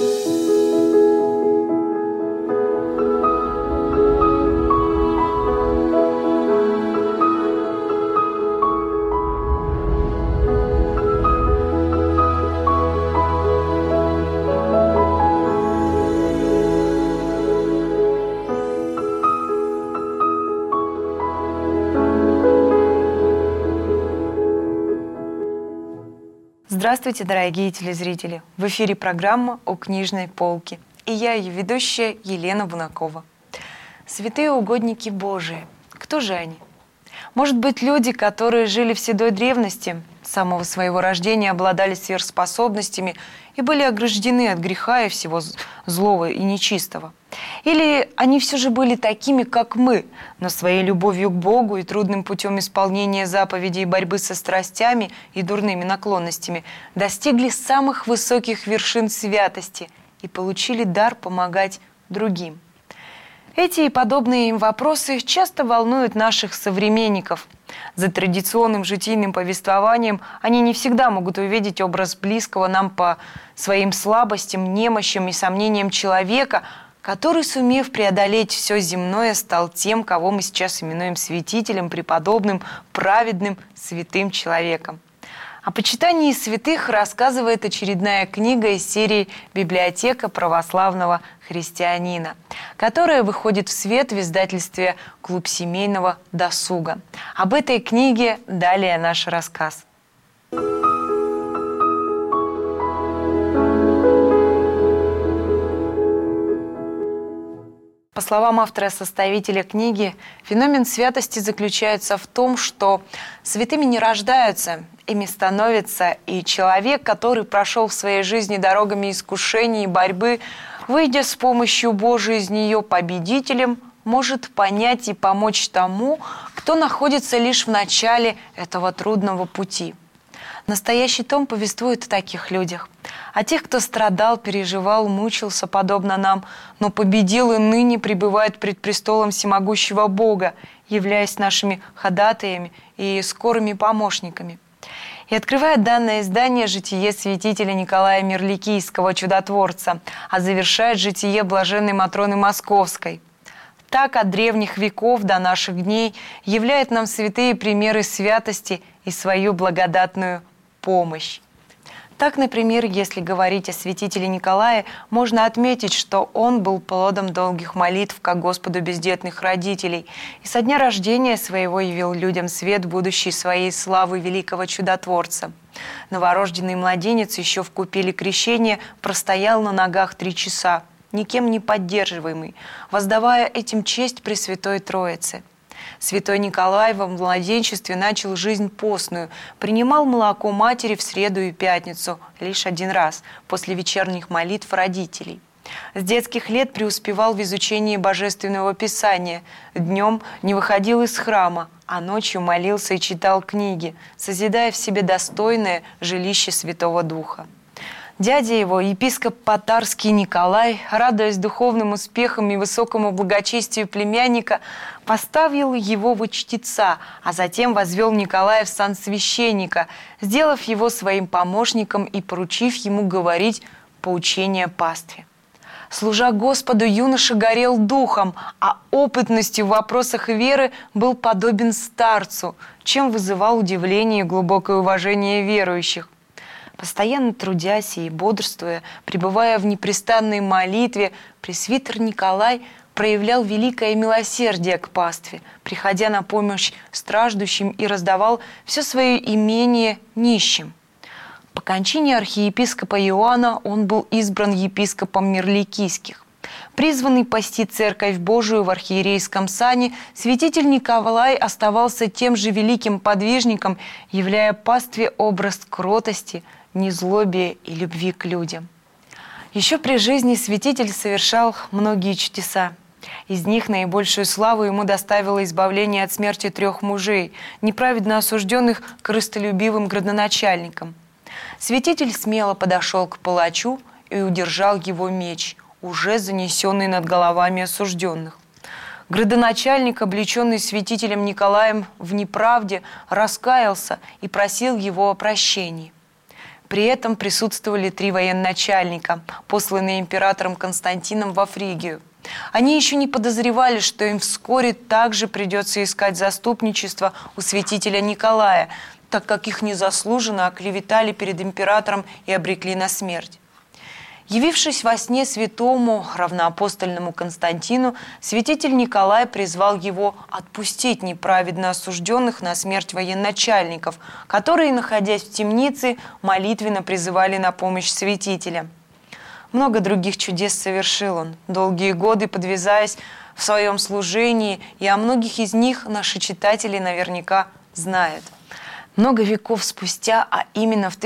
Здравствуйте, дорогие телезрители! В эфире программа «У книжной полки». И я, ее ведущая, Елена Бунакова. Святые угодники Божии. Кто же они? Может быть, люди, которые жили в седой древности, с самого своего рождения обладали сверхспособностями и были ограждены от греха и всего злого и нечистого. Или они все же были такими, как мы, но своей любовью к Богу и трудным путем исполнения заповедей борьбы со страстями и дурными наклонностями достигли самых высоких вершин святости и получили дар помогать другим. Эти и подобные им вопросы часто волнуют наших современников. За традиционным житийным повествованием они не всегда могут увидеть образ близкого нам по своим слабостям, немощам и сомнениям человека, который, сумев преодолеть все земное, стал тем, кого мы сейчас именуем святителем, преподобным, праведным, святым человеком. О почитании святых рассказывает очередная книга из серии «Библиотека православного христианина», которая выходит в свет в издательстве «Клуб семейного досуга». Об этой книге далее наш рассказ. По словам автора-составителя книги, феномен святости заключается в том, что святыми не рождаются, ими становится, и человек, который прошел в своей жизни дорогами искушений и борьбы, выйдя с помощью Божией из нее победителем, может понять и помочь тому, кто находится лишь в начале этого трудного пути. Настоящий том повествует о таких людях, о тех, кто страдал, переживал, мучился, подобно нам, но победил и ныне пребывает пред престолом всемогущего Бога, являясь нашими ходатаями и скорыми помощниками. И открывает данное издание житие святителя Николая Мирликийского, чудотворца, а завершает житие блаженной Матроны Московской. Так от древних веков до наших дней являет нам святые примеры святости и свою благодатную помощь. Так, например, если говорить о святителе Николае, можно отметить, что он был плодом долгих молитв ко Господу бездетных родителей и со дня рождения своего явил людям свет будущей своей славы великого чудотворца. Новорожденный младенец еще в купели крещения простоял на ногах 3 часа, никем не поддерживаемый, воздавая этим честь Пресвятой Троице. Святой Николай во младенчестве начал жизнь постную, принимал молоко матери в среду и пятницу лишь 1 раз после вечерних молитв родителей. С детских лет преуспевал в изучении Божественного Писания, днем не выходил из храма, а ночью молился и читал книги, созидая в себе достойное жилище Святого Духа. Дядя его, епископ Потарский Николай, радуясь духовным успехам и высокому благочестию племянника, поставил его во чтеца, а затем возвел Николая в сан священника, сделав его своим помощником и поручив ему говорить поучение пастве. Служа Господу, юноша горел духом, а опытностью в вопросах веры был подобен старцу, чем вызывал удивление и глубокое уважение верующих. Постоянно трудясь и бодрствуя, пребывая в непрестанной молитве, пресвитер Николай проявлял великое милосердие к пастве, приходя на помощь страждущим и раздавал все свое имение нищим. По кончине архиепископа Иоанна он был избран епископом Мирликийских. Призванный пасти Церковь Божию в архиерейском сане, святитель Николай оставался тем же великим подвижником, являя пастве образ кротости, незлобия и любви к людям. Еще при жизни святитель совершал многие чудеса. Из них наибольшую славу ему доставило избавление от смерти 3 мужей, неправедно осужденных корыстолюбивым градоначальником. Святитель смело подошел к палачу и удержал его меч, уже занесенный над головами осужденных. Градоначальник, облеченный святителем Николаем в неправде, раскаялся и просил его о прощении. При этом присутствовали 3 военачальника, посланные императором Константином во Фригию. Они еще не подозревали, что им вскоре также придется искать заступничество у святителя Николая, так как их незаслуженно оклеветали перед императором и обрекли на смерть. Явившись во сне святому равноапостольному Константину, святитель Николай призвал его отпустить неправедно осужденных на смерть военачальников, которые, находясь в темнице, молитвенно призывали на помощь святителя. Много других чудес совершил он, долгие годы подвязаясь в своем служении, и о многих из них наши читатели наверняка знают. Много веков спустя, а именно в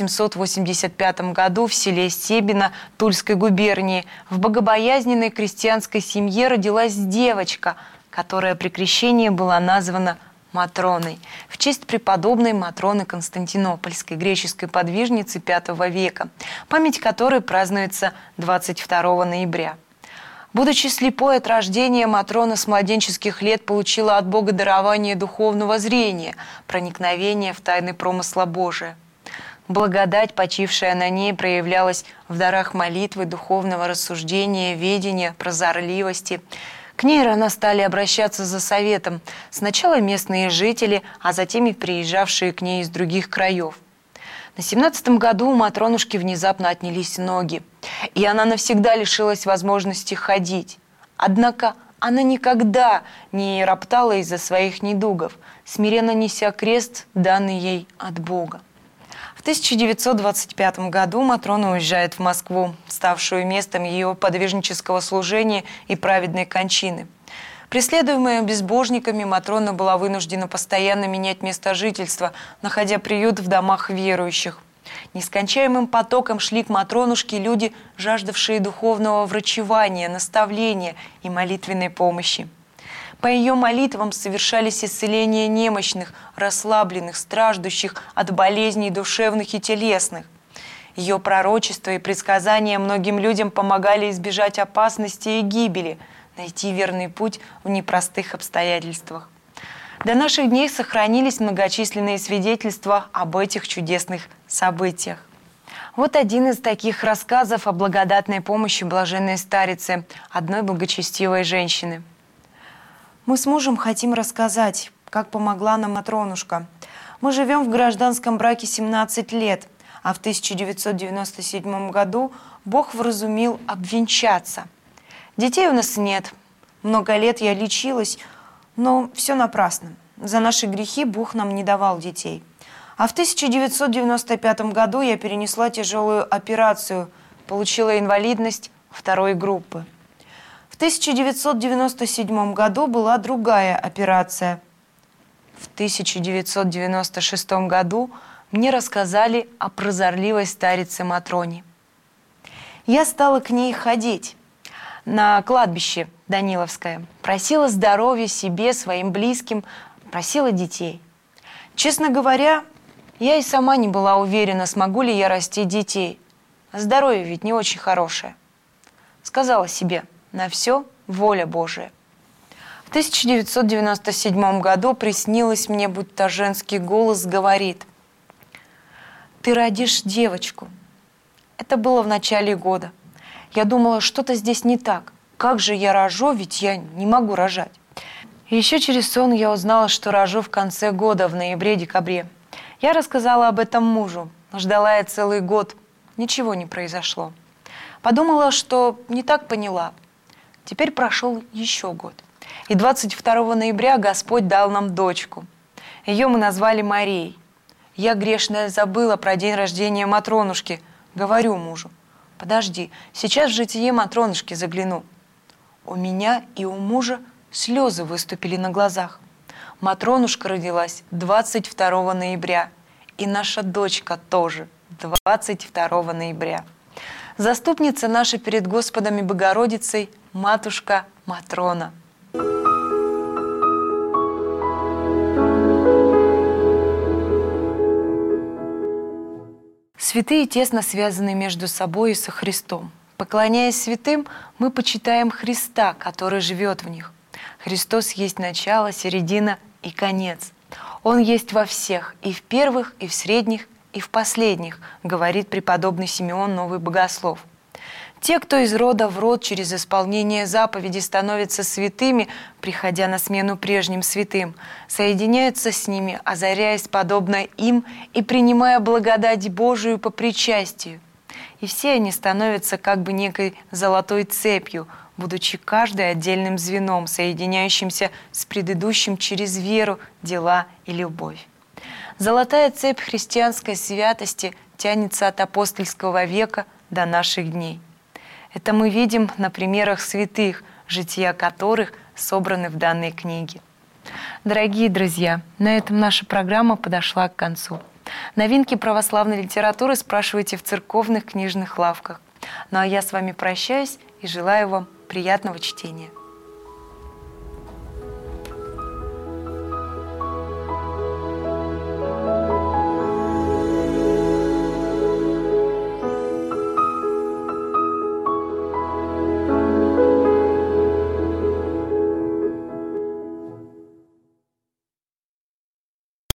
1885 году в селе Себино Тульской губернии, в богобоязненной крестьянской семье родилась девочка, которая при крещении была названа Матроной, в честь преподобной Матроны Константинопольской, греческой подвижницы V века, память которой празднуется 22 ноября. Будучи слепой от рождения, Матрона с младенческих лет получила от Бога дарование духовного зрения, проникновение в тайны промысла Божия. Благодать, почившая на ней, проявлялась в дарах молитвы, духовного рассуждения, ведения, прозорливости. К ней рано стали обращаться за советом сначала местные жители, а затем и приезжавшие к ней из других краев. На 17-м году у Матронушки внезапно отнялись ноги, и она навсегда лишилась возможности ходить. Однако она никогда не роптала из-за своих недугов, смиренно неся крест, данный ей от Бога. В 1925 году Матрона уезжает в Москву, ставшую местом ее подвижнического служения и праведной кончины. Преследуемая безбожниками, Матрона была вынуждена постоянно менять место жительства, находя приют в домах верующих. Нескончаемым потоком шли к Матронушке люди, жаждавшие духовного врачевания, наставления и молитвенной помощи. По ее молитвам совершались исцеления немощных, расслабленных, страждущих от болезней душевных и телесных. Ее пророчества и предсказания многим людям помогали избежать опасности и гибели, найти верный путь в непростых обстоятельствах. До наших дней сохранились многочисленные свидетельства об этих чудесных событиях. Вот один из таких рассказов о благодатной помощи блаженной старицы, одной благочестивой женщины. Мы с мужем хотим рассказать, как помогла нам Матронушка. Мы живем в гражданском браке 17 лет, а в 1997 году Бог вразумил обвенчаться. Детей у нас нет. Много лет я лечилась, но все напрасно. За наши грехи Бог нам не давал детей. А в 1995 году я перенесла тяжелую операцию, получила инвалидность 2 группы. В 1997 году была другая операция. В 1996 году мне рассказали о прозорливой старице Матроне. Я стала к ней ходить на кладбище Даниловское, просила здоровья себе, своим близким, просила детей. Честно говоря, я и сама не была уверена, смогу ли я растить детей. Здоровье ведь не очень хорошее. Сказала себе: на все воля Божия. В 1997 году приснилось мне, будто женский голос говорит: «Ты родишь девочку». Это было в начале года. Я думала, что-то здесь не так. Как же я рожу, ведь я не могу рожать. И еще через сон я узнала, что рожу в конце года, в ноябре-декабре. Я рассказала об этом мужу. Ждала я целый год. Ничего не произошло. Подумала, что не так поняла. Теперь прошел еще год. И 22 ноября Господь дал нам дочку. Ее мы назвали Марией. Я, грешная, забыла про день рождения Матронушки. Говорю мужу: подожди, сейчас в житие Матронушки загляну. У меня и у мужа слезы выступили на глазах. Матронушка родилась 22 ноября. И наша дочка тоже 22 ноября. Заступница наша перед Господом и Богородицей – матушка Матрона. Святые тесно связаны между собой и со Христом. Поклоняясь святым, мы почитаем Христа, который живет в них. Христос есть начало, середина и конец. Он есть во всех, и в первых, и в средних, и в последних, говорит преподобный Симеон Новый Богослов. Те, кто из рода в род через исполнение заповедей становятся святыми, приходя на смену прежним святым, соединяются с ними, озаряясь подобно им и принимая благодать Божию по причастию. И все они становятся как бы некой золотой цепью, будучи каждый отдельным звеном, соединяющимся с предыдущим через веру, дела и любовь. Золотая цепь христианской святости тянется от апостольского века до наших дней. Это мы видим на примерах святых, жития которых собраны в данной книге. Дорогие друзья, на этом наша программа подошла к концу. Новинки православной литературы спрашивайте в церковных книжных лавках. Ну а я с вами прощаюсь и желаю вам приятного чтения.